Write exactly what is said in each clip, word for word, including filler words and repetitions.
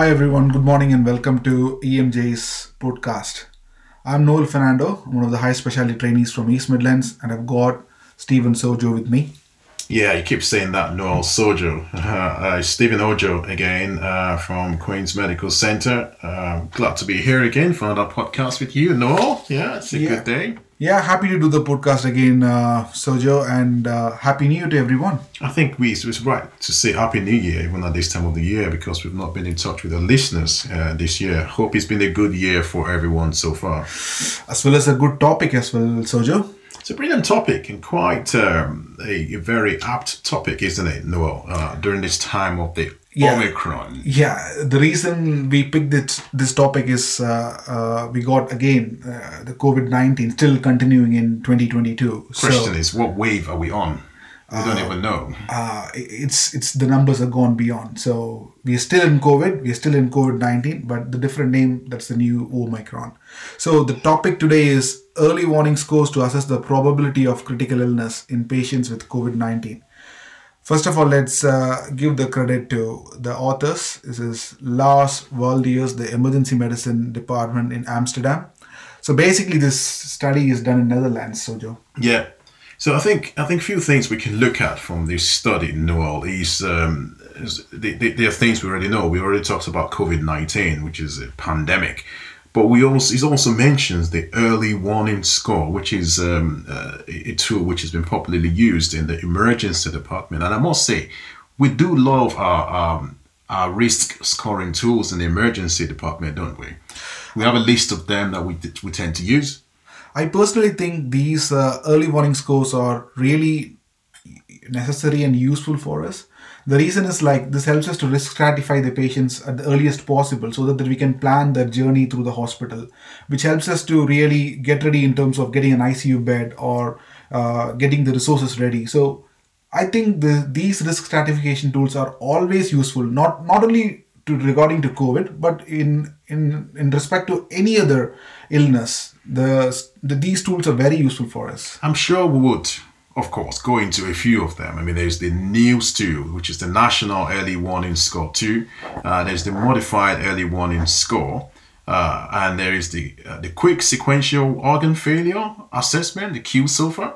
Hi everyone, good morning and welcome to E M J's podcast. I'm Noel Fernando, I'm one of the high specialty trainees from East Midlands, and I've got Stephen Sojo with me. Yeah, you keep saying that, Noel Sojo. Uh, uh, Stephen Ojo again uh, from Queen's Medical Center. Uh, glad to be here again for another podcast with you, Noel. Yeah, it's a Yeah. good day. Yeah, happy to do the podcast again, uh, Sojo, and uh, Happy New Year to everyone. I think we it's right to say Happy New Year even at this time of the year because we've not been in touch with our listeners uh, this year. Hope it's been a good year for everyone so far. As well as a good topic as well, Sojo. It's a brilliant topic and quite um, a, a very apt topic, isn't it, Noel? Uh, during this time of the Yeah. Omicron. Yeah, the reason we picked this, this topic is uh, uh, we got again uh, the COVID nineteen still continuing in twenty twenty-two. Question is, what wave are we on? We don't even know. uh, it's it's the numbers have gone beyond. So we are still in COVID, we are still in COVID nineteen, but the different name, that's the new Omicron. So the topic today is early warning scores to assess the probability of critical illness in patients with COVID nineteen. First of all, let's uh, give the credit to the authors. This is Lars Waldius, the Emergency Medicine Department in Amsterdam. So basically, this study is done in Netherlands, Sojo. Yeah. So I think I think a few things we can look at from this study, Noel, is, um, is the, the, there are things we already know. We already talked about COVID nineteen, which is a pandemic. But we also it also mentions the early warning score, which is um, uh, a tool which has been popularly used in the emergency department. And I must say, we do love our um, our risk scoring tools in the emergency department, don't we? We have a list of them that we we tend to use. I personally think these uh, early warning scores are really necessary and useful for us. The reason is like this helps us to risk stratify the patients at the earliest possible so that, that we can plan their journey through the hospital, which helps us to really get ready in terms of getting an I C U bed or uh, getting the resources ready. So I think the, these risk stratification tools are always useful, not not only to regarding to COVID, but in in in respect to any other illness. The, the these tools are very useful for us. I'm sure we would, of course, go into a few of them. I mean, there's the NEWS tool, which is the National Early Warning Score two. Uh, there's the Modified Early Warning Score. Uh, and there is the uh, the Quick Sequential Organ Failure Assessment, the Q SOFA.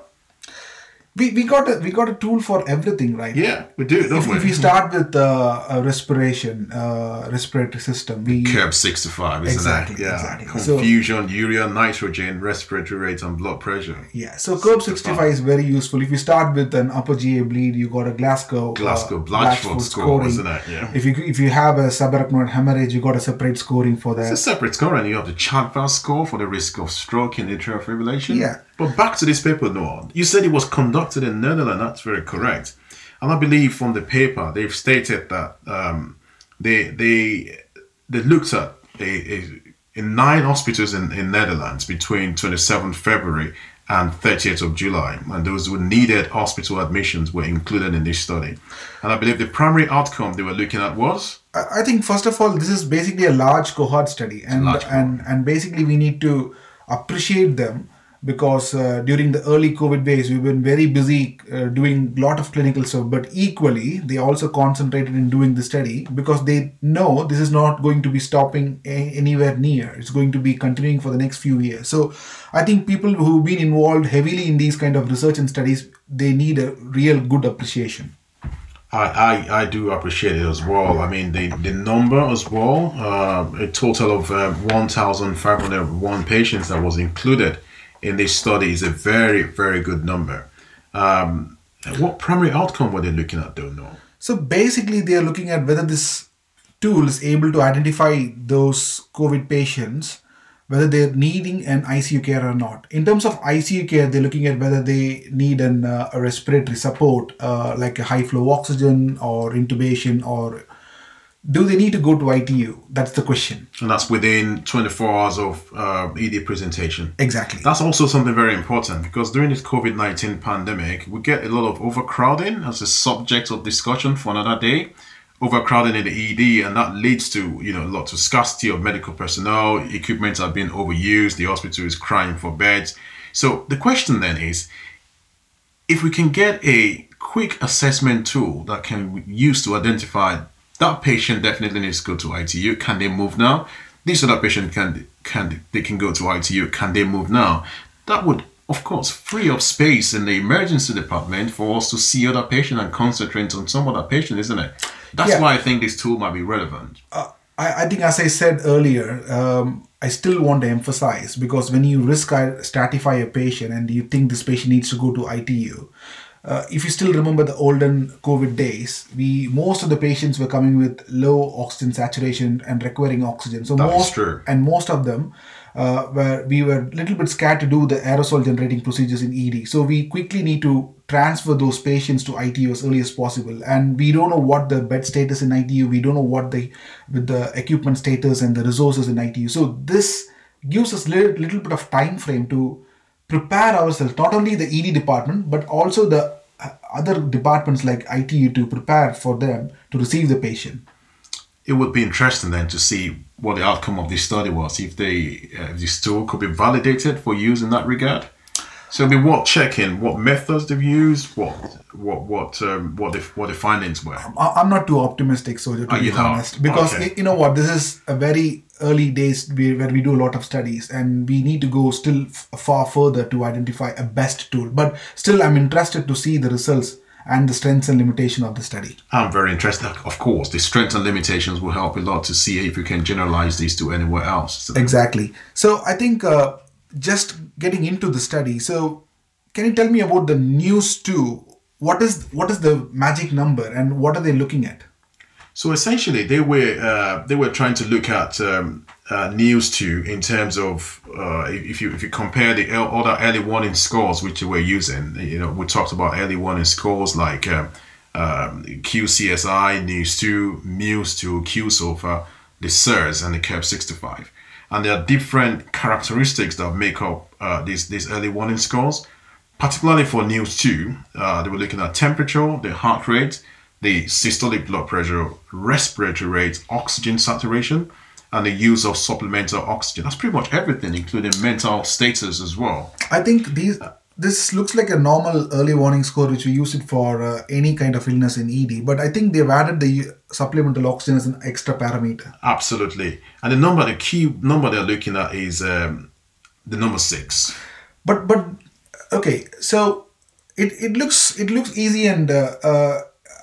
We, we got a we got a tool for everything, right? Yeah, we do, don't If, we? if we start with uh, a respiration, uh, respiratory system, we Curb sixty-five, isn't Exactly, it? Yeah. exactly. So- Confusion, urea, nitrogen, respiratory rate, and blood pressure. yeah. So curb sixty-five is very useful. If you start with an upper G A bleed, you got a Glasgow Glasgow uh, Blatchford score, isn't it? Yeah. If you if you have a subarachnoid hemorrhage, you got a separate scoring for It's a that. separate score, and you have the Chadva score for the risk of stroke and atrial fibrillation. Yeah. But back to this paper, Noah. You said it was conducted in Netherlands. That's very correct. And I believe from the paper, they've stated that um, they they they looked at a, a, in nine hospitals in, in Netherlands between twenty-seventh February and thirtieth of July. And those who needed hospital admissions were included in this study. And I believe the primary outcome they were looking at was... I I think first of all, this is basically a large cohort study, and large and and basically we need to appreciate them because uh, during the early COVID days we've been very busy uh, doing a lot of clinical stuff, but equally they also concentrated in doing the study because they know this is not going to be stopping a- anywhere near. It's going to be continuing for the next few years. So I think people who've been involved heavily in these kind of research and studies, they need a real good appreciation. I, I, I do appreciate it as well. I mean, the, the number as well, uh, a total of uh, one thousand five hundred one patients that was included in this study is a very, very good number. Um, what primary outcome were they looking at, though, no? So basically, they are looking at whether this tool is able to identify those COVID patients, whether they're needing an I C U care or not. In terms of I C U care, they're looking at whether they need an, uh, a respiratory support, uh, like a high flow oxygen or intubation, or do they need to go to I T U? That's the question. And that's within twenty-four hours of uh, E D presentation. Exactly. That's also something very important because during this COVID nineteen pandemic, we get a lot of overcrowding as a subject of discussion for another day. Overcrowding in the E D, and that leads to, you know, a lot of scarcity of medical personnel. Equipment are being overused. The hospital is crying for beds. So the question then is, if we can get a quick assessment tool that can be used to identify That patient definitely needs to go to I T U. Can they move now? This other patient can can they can go to I T U. Can they move now? That would, of course, free up space in the emergency department for us to see other patient and concentrate on some other patient, isn't it? That's Yeah. why I think this tool might be relevant. Uh, I, I think, as I said earlier, um, I still want to emphasize, because when you risk stratify a patient and you think this patient needs to go to I T U, uh, if you still remember the olden COVID days, we most of the patients were coming with low oxygen saturation and requiring oxygen. So That is most true. and most of them uh, were we were a little bit scared to do the aerosol generating procedures in E D. So we quickly need to transfer those patients to I T U as early as possible. And we don't know what the bed status in I T U. We don't know what the with the equipment status and the resources in I T U. So this gives us little little bit of time frame to prepare ourselves, not only the E D department, but also the uh, other departments like I T U, to prepare for them to receive the patient. It would be interesting then to see what the outcome of this study was, if they uh, if this tool could be validated for use in that regard. So it'll be worth checking what methods they've used, what what what um, what the what the findings were. I- I'm not too optimistic, Sojo, to Oh, be you're not? honest, because Okay. y- you know what, this is a very early days where where we do a lot of studies, and we need to go still f- far further to identify a best tool. But still, I'm interested to see the results and the strengths and limitation of the study. I'm very interested. Of course, the strengths and limitations will help a lot to see if you can generalize these to anywhere else. So Exactly. So I think uh, just getting into the study. So can you tell me about the news two? What is what is the magic number, and what are they looking at? So essentially, they were uh, they were trying to look at um, uh, news two in terms of uh, if you if you compare the el- other early warning scores which they were using. You know, we talked about early warning scores like um, um, Q C S I, news two, Muse two, Q SOFA, the S I R S, and the C E P sixty-five. And there are different characteristics that make up uh, these these early warning scores. Particularly for news two, uh, they were looking at temperature, the heart rate, the systolic blood pressure, respiratory rate, oxygen saturation, and the use of supplemental oxygen. That's pretty much everything, including mental status as well. I think these this looks like a normal early warning score, which we use it for uh, any kind of illness in E D. But I think they've added the supplemental oxygen as an extra parameter. Absolutely. And the number, the key number they're looking at is um, the number six. But but okay, so it, it looks it looks easy, and uh, uh,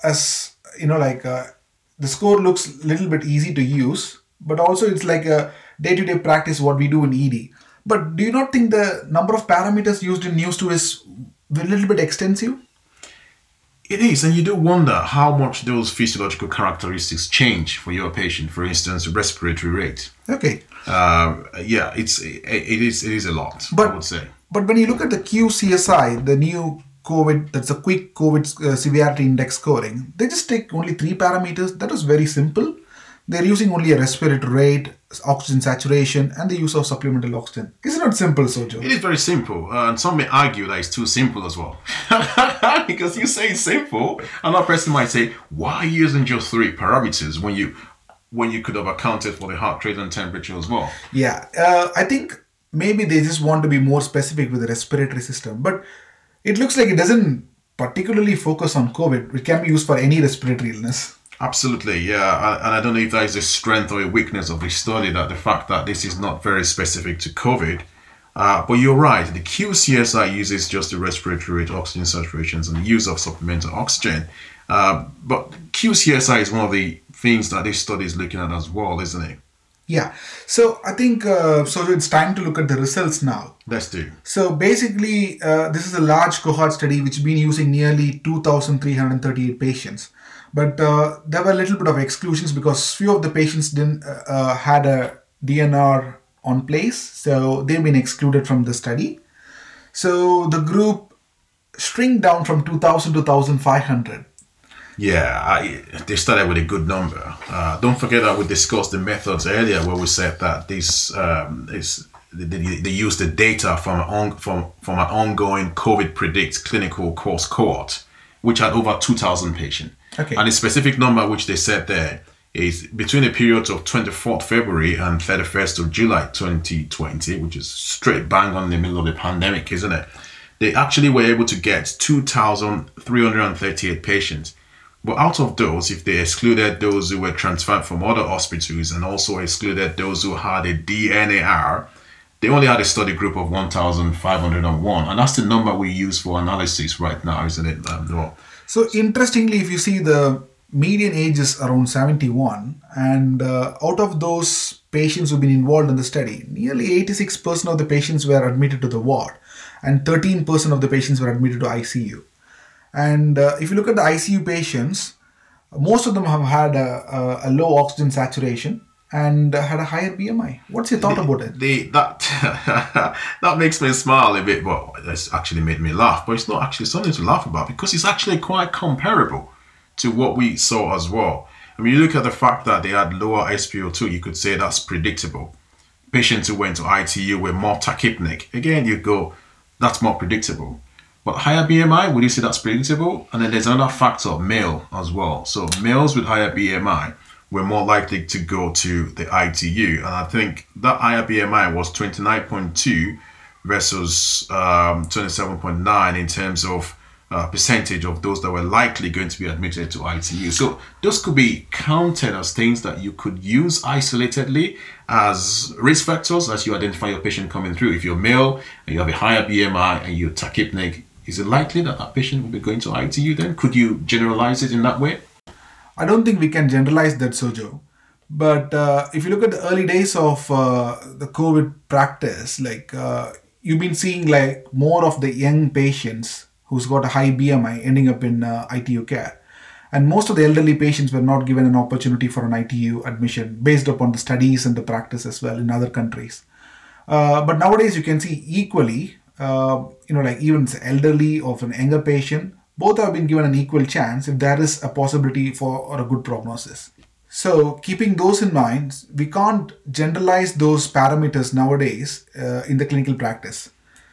as you know, like uh, the score looks a little bit easy to use, but also it's like a day to day practice what we do in E D. But do you not think the number of parameters used in news two is a little bit extensive? It is, and you do wonder how much those physiological characteristics change for your patient. For instance, respiratory rate. Okay, Um, yeah, it's it, it is it is a lot. But- I would say. but when you look at the Q C S I, the new COVID, that's a quick COVID uh, severity index scoring, they just take only three parameters. That was very simple. They're using only a respiratory rate, oxygen saturation, and the use of supplemental oxygen. Is it not simple, Sojo? It is very simple, uh, and some may argue that it's too simple as well. Because you say it's simple, another person might say, "Why are you using just three parameters when you when you could have accounted for the heart rate and temperature as well?" Yeah, uh, I think maybe they just want to be more specific with the respiratory system. But it looks like it doesn't particularly focus on COVID. It can be used for any respiratory illness. Absolutely, yeah, and and I don't know if that is a strength or a weakness of this study, that the fact that this is not very specific to COVID. Uh, but you're right, the Q C S I uses just the respiratory rate, oxygen saturations, and the use of supplemental oxygen. Uh, but Q C S I is one of the things that this study is looking at as well, isn't it? Yeah, so I think uh, so. It's time to look at the results now. Let's do. So basically, uh, this is a large cohort study which has been using nearly two thousand three hundred thirty-eight patients. But uh, there were a little bit of exclusions because few of the patients didn't uh, uh, had a D N R on place, so they've been excluded from the study. So the group shrink down from two thousand to one thousand five hundred. Yeah, I, they started with a good number. Uh, don't forget that we discussed the methods earlier, where we said that this um, is they, they, they use the data from an on, from from an ongoing COVID Predict clinical course cohort, which had over two thousand patients. Okay. And the specific number which they said there is between the periods of twenty-fourth February and thirty-first of July twenty twenty, which is straight bang on in the middle of the pandemic, isn't it? They actually were able to get two thousand three hundred thirty-eight patients But out of those, if they excluded those who were transferred from other hospitals and also excluded those who had a D N A R, they only had a study group of one thousand five hundred one. And that's the number we use for analysis right now, isn't it? Um, well, So interestingly, if you see, the median age is around seventy-one, and uh, out of those patients who've been involved in the study, nearly eighty-six percent of the patients were admitted to the ward, and thirteen percent of the patients were admitted to I C U. And uh, if you look at the I C U patients, most of them have had a, a, a low oxygen saturation and had a higher B M I. What's your thought the, about it? The, that that makes me smile a bit, but it's actually made me laugh. But it's not actually something to laugh about because it's actually quite comparable to what we saw as well. I mean, you look at the fact that they had lower S p O two, you could say that's predictable. Patients who went to I T U were more tachypnic. Again, you go, that's more predictable. But higher B M I, would you say that's predictable? And then there's another factor, male as well. So males with higher B M I were more likely to go to the I T U. And I think that higher B M I was twenty-nine point two versus um, twenty-seven point nine in terms of uh, percentage of those that were likely going to be admitted to I T U. So those could be counted as things that you could use isolatedly as risk factors as you identify your patient coming through. If you're male and you have a higher B M I and you're tachypnic, is it likely that that patient will be going to I T U then? Could you generalize it in that way? I don't think we can generalize that, Sojo. But uh, if you look at the early days of uh, the COVID practice, like uh, you've been seeing like more of the young patients who's got a high B M I ending up in uh, I T U care. And most of the elderly patients were not given an opportunity for an I T U admission based upon the studies and the practice as well in other countries. Uh, but nowadays you can see equally, uh, you know, like even the elderly or an younger patient, both have been given an equal chance if there is a possibility for or a good prognosis. So keeping those in mind, we can't generalize those parameters nowadays uh, in the clinical practice.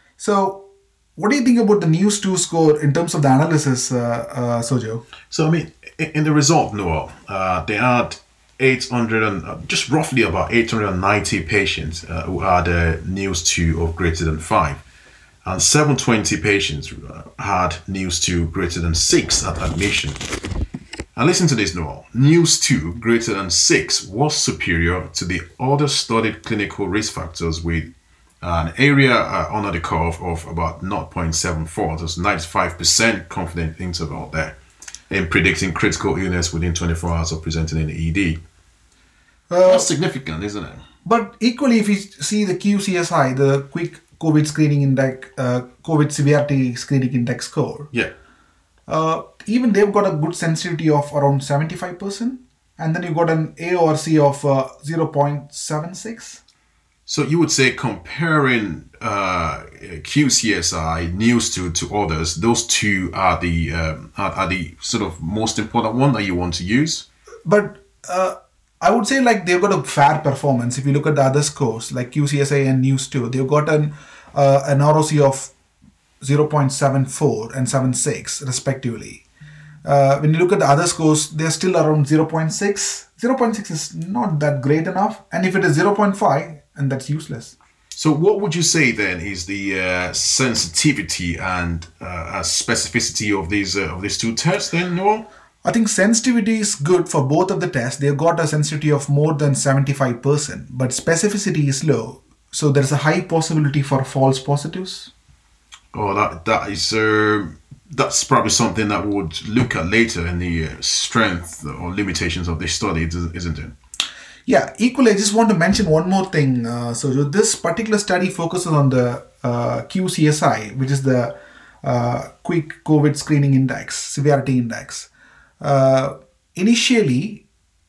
So what do you think about the News two score in terms of the analysis, uh, uh, Sojo? So, I mean, in the result, Noel, uh, they had eight hundred and uh, just roughly about eight hundred ninety patients uh, who had a News two of greater than five. And seven hundred twenty patients had News two greater than six at admission. And listen to this, Noel. News two greater than six was superior to the other studied clinical risk factors with an area uh, under the curve of about zero point seven four. There's ninety-five percent confident interval there in predicting critical illness within twenty-four hours of presenting in the E D. Uh, That's significant, isn't it? But equally, if you see the Q C S I, the quick COVID screening index, uh, COVID severity screening index score. Yeah. Uh, even they've got a good sensitivity of around seventy-five percent. And then you got an A O R C of uh, zero point seven six. So you would say comparing uh, Q C S I, News two to others, those two are the um, are, are the sort of most important one that you want to use? But uh, I would say like they've got a fair performance. If you look at the other scores like Q C S I and News two, they've got an, uh, an R O C of zero point seven four and seven six respectively. Uh, when you look at the other scores, they're still around zero point six. zero point six is not that great enough. And if it is zero point five, and that's useless. So what would you say then is the uh, sensitivity and uh, specificity of these uh, of these two tests then, Noel? I think sensitivity is good for both of the tests. They've got a sensitivity of more than seventy-five percent, but specificity is low. So there's a high possibility for false positives. Oh, that that is uh, that's probably something that we would look at later in the uh, strength or limitations of this study, isn't it? Yeah, equally, I just want to mention one more thing. Uh, so this particular study focuses on the uh, Q C S I, which is the uh, Quick COVID Screening Index, Severity Index. Uh, initially,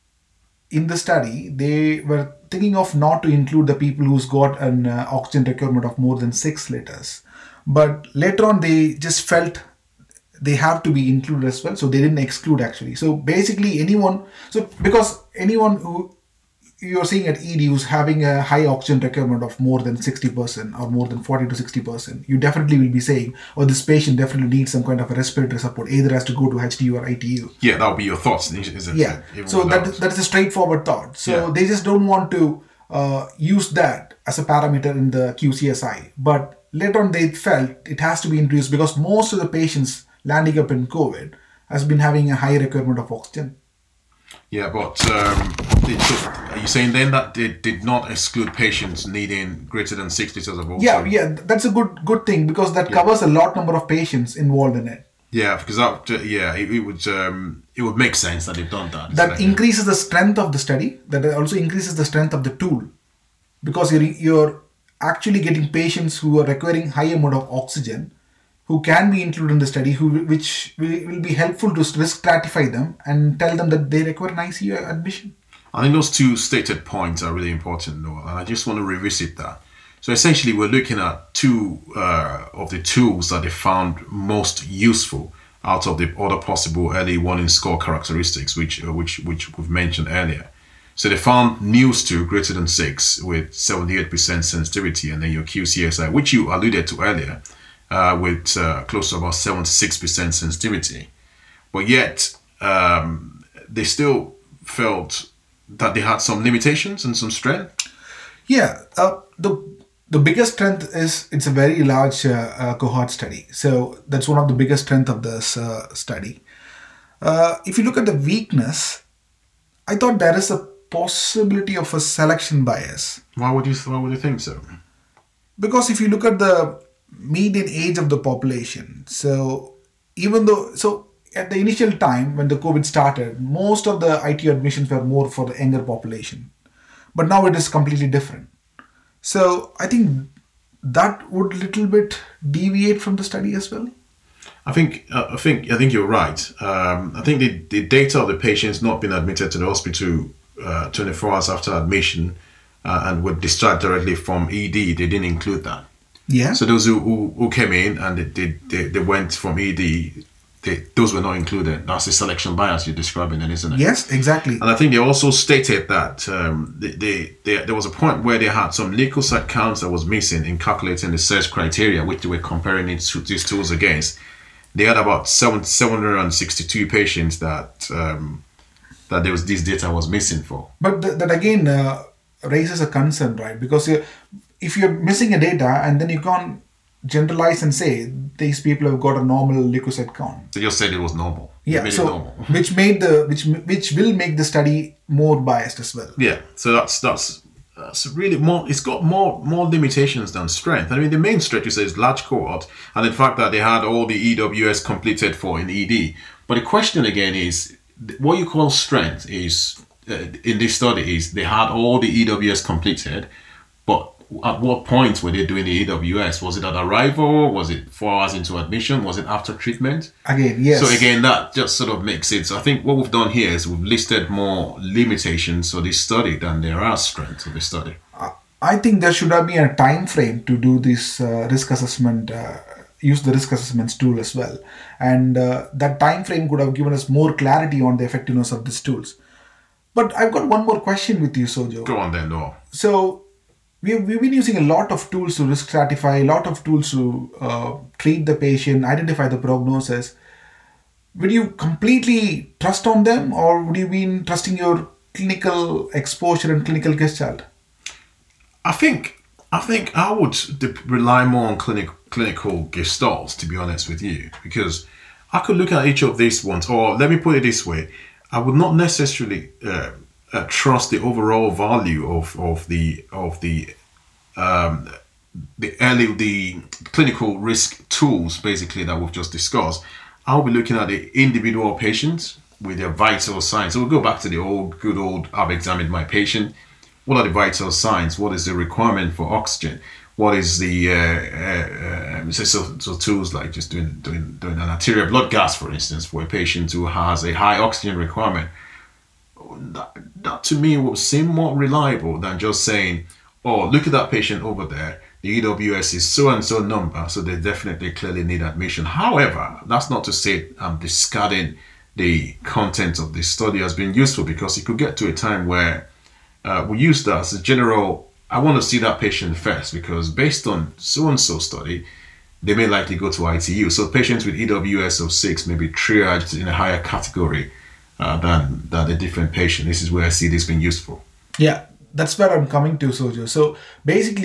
in the study, they were thinking of not to include the people who's got an uh, oxygen requirement of more than six liters. But later on, they just felt they have to be included as well. So they didn't exclude actually. So basically anyone, so because anyone who you're seeing at E D who's having a high oxygen requirement of more than sixty percent or more than forty to sixty percent, you definitely will be saying, oh, this patient definitely needs some kind of a respiratory support, either has to go to H D U or I T U. Yeah, that would be your thoughts, isn't yeah. it? Yeah, so that, that is a straightforward thought. So yeah. They just don't want to uh, use that as a parameter in the Q C S I. But later on they felt it has to be introduced because most of the patients landing up in COVID has been having a high requirement of oxygen. Yeah, but um, did, so are you saying then that they did not exclude patients needing greater than six liters of oxygen? Yeah, yeah, that's a good good thing because that Yeah. covers a lot number of patients involved in it. Yeah, because that uh, yeah, it, it would um, it would make sense that they've done that. That Like, increases the strength of the study. That also increases the strength of the tool, because you're you're actually getting patients who are requiring high amount of oxygen, who can be included in the study, who which will will be helpful to risk stratify them and tell them that they require an I C U admission. I think those two stated points are really important, Noel, and I just want to revisit that. So essentially, we're looking at two uh, of the tools that they found most useful out of the other possible early warning score characteristics, which uh, which which we've mentioned earlier. So they found News two greater than six with seventy-eight percent sensitivity, and then your Q C S I, which you alluded to earlier, uh, with uh, close to about seventy-six percent sensitivity. But yet, um, they still felt that they had some limitations and some strength. Yeah, uh, the the biggest strength is it's a very large uh, uh, cohort study. So that's one of the biggest strength of this uh, study. Uh, if you look at the weakness, I thought there is a possibility of a selection bias. Why would you? Why would you think so? Because if you look at the median age of the population, so even though, so at the initial time when the COVID started, most of the I T U admissions were more for the younger population. But now it is completely different. So I think that would little bit deviate from the study as well. I think uh, I think I think you're right. Um, I think the, the data of the patients not being admitted to the hospital uh, twenty-four hours after admission uh, and were discharged directly from E D, they didn't include that. Yeah. So those who, who, who came in and they, they, they, they went from E D, they, those were not included. That's the selection bias you're describing, then, isn't it? Yes, exactly. And I think they also stated that um, they, they, they, there was a point where they had some leukocyte counts that was missing in calculating the search criteria, which they were comparing it to these tools against. They had about seven, seven hundred sixty-two patients that um, that there was this data was missing for. But th- that again uh, raises a concern, right? Because you're, if you're missing a data and then you can't generalize and say these people have got a normal leukocyte count. They just said it was normal. They Yeah, made so it normal. which made the which which will make the study more biased as well. Yeah, so that's that's that's really more. It's got more more limitations than strength. I mean, the main strength you say is large cohort, and the fact that they had all the E W S completed for in E D. But the question again is, what you call strength is uh, in this study is they had all the E W S completed, but at what point were they doing the E W S? Was it at arrival? Was it four hours into admission? Was it after treatment? Again, yes. So again, that just sort of makes it. So I think what we've done here is we've listed more limitations for this study than there are strengths of the study. I think there should have been a time frame to do this uh, risk assessment, uh, use the risk assessments tool as well. And uh, that time frame could have given us more clarity on the effectiveness of these tools. But I've got one more question with you, Sojo. Go on then, Noah. So we've, we've been using a lot of tools to risk stratify, a lot of tools to uh, treat the patient, identify the prognosis. Would you completely trust on them, or would you be trusting your clinical exposure and clinical gestalt? I think I think I would de- rely more on clinic, clinical gestalts, to be honest with you, because I could look at each of these ones, or let me put it this way, I would not necessarily uh, uh, trust the overall value of, of the of the um, the early the clinical risk tools basically that we've just discussed. I'll be looking at the individual patients with their vital signs. So we'll go back to the old good old I've examined my patient. What are the vital signs? What is the requirement for oxygen? What is the uh, uh, um, so, so, so tools like just doing, doing doing an arterial blood gas, for instance, for a patient who has a high oxygen requirement? That, that to me would seem more reliable than just saying, oh, look at that patient over there. The E W S is so and so number, so they definitely clearly need admission. However, that's not to say I'm discarding the content of this study as being useful, because it could get to a time where uh, we use that as a general, I want to see that patient first, because based on so-and-so study, they may likely go to I T U. So patients with E W S of six may be triaged in a higher category uh, than, than a different patient. This is where I see this being useful. Yeah, that's where I'm coming to, Sojo. So basically,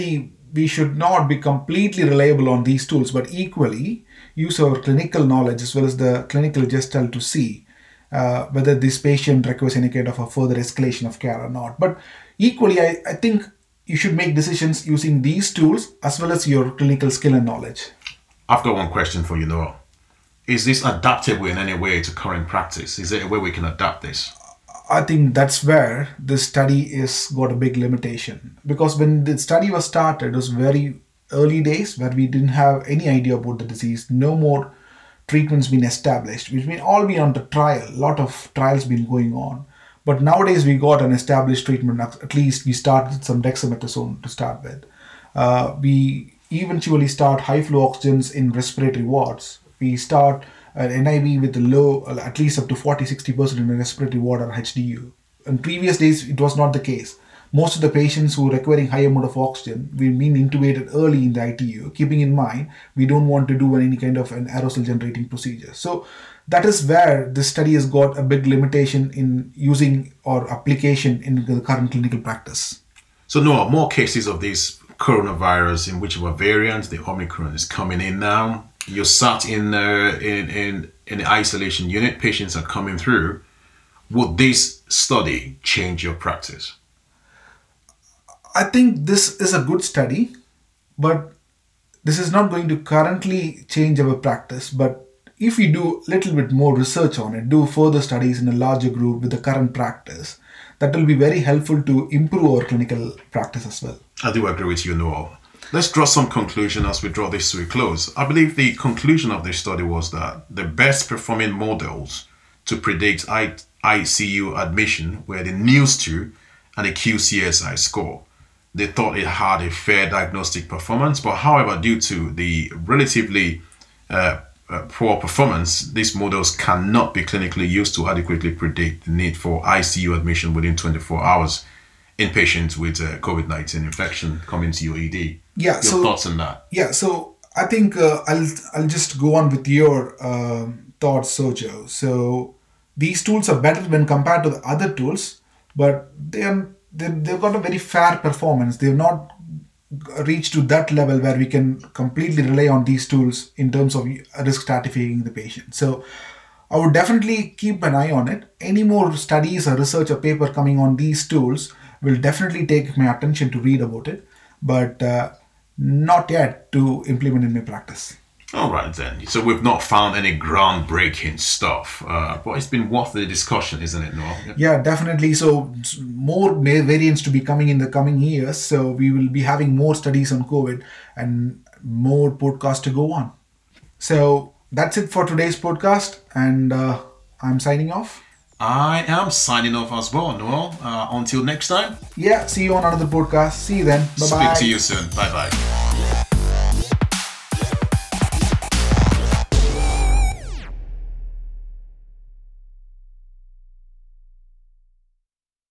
we should not be completely reliable on these tools, but equally use our clinical knowledge as well as the clinical gestalt to see uh, whether this patient requires any kind of a further escalation of care or not. But equally, I, I think you should make decisions using these tools as well as your clinical skill and knowledge. I've got one question for you, Noel. Is this adaptable in any way to current practice? Is there a way we can adapt this? I think that's where this study is got a big limitation, because when the study was started, it was very early days where we didn't have any idea about the disease. No more treatments been established, which mean all been on the trial. A lot of trials been going on, but nowadays we got an established treatment. At least we started some dexamethasone to start with. Uh, we eventually start high flow oxygens in respiratory wards. We start an N I V with a low, at least up to forty to sixty percent in a respiratory ward or H D U. In previous days, it was not the case. Most of the patients who are requiring high amount of oxygen, we've been intubated early in the I T U, keeping in mind we don't want to do any kind of an aerosol generating procedure. So that is where this study has got a big limitation in using or application in the current clinical practice. So no more cases of this coronavirus in whichever variant, the Omicron, is coming in now. You're sat in, uh, in in in the isolation unit. Patients are coming through. Would this study change your practice? I think this is a good study, but this is not going to currently change our practice. But if we do a little bit more research on it, do further studies in a larger group with the current practice, that will be very helpful to improve our clinical practice as well. I do agree with you, Noel. Let's draw some conclusion as we draw this to a close. I believe the conclusion of this study was that the best performing models to predict I C U admission were the N E W S two and the Q C S I score. They thought it had a fair diagnostic performance, but however, due to the relatively uh, uh, poor performance, these models cannot be clinically used to adequately predict the need for I C U admission within twenty-four hours in patients with uh, COVID nineteen infection coming to your E D. Yeah, your so, thoughts on that? Yeah, so I think uh, I'll I'll just go on with your uh, thoughts, Sojo. So these tools are better when compared to the other tools, but they are they they've got a very fair performance. They've not reached to that level where we can completely rely on these tools in terms of risk stratifying the patient. So I would definitely keep an eye on it. Any more studies or research or paper coming on these tools will definitely take my attention to read about it, but uh, not yet to implement in my practice. All right then. So we've not found any groundbreaking stuff, uh, but it's been worth the discussion, isn't it, Noel? Yep. Yeah, definitely. So more variants to be coming in the coming years. So we will be having more studies on COVID and more podcasts to go on. So that's it for today's podcast, and uh, I'm signing off. I am signing off as well, Noel. Uh, until next time. Yeah, see you on another podcast. See you then. Bye-bye. Speak to you soon. Bye-bye.